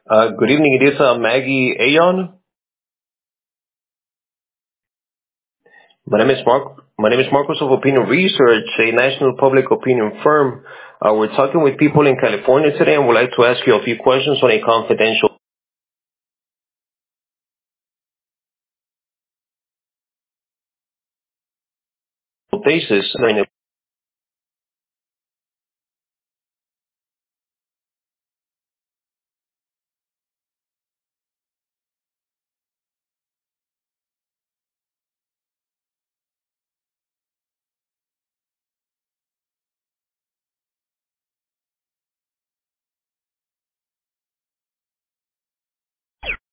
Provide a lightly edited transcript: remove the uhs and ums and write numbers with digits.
Good evening. It is Maggie Ayon. My name is Marcos of Opinion Research, a national public opinion firm. We're talking with people in California today, and would like to ask you a few questions on a confidential basis during the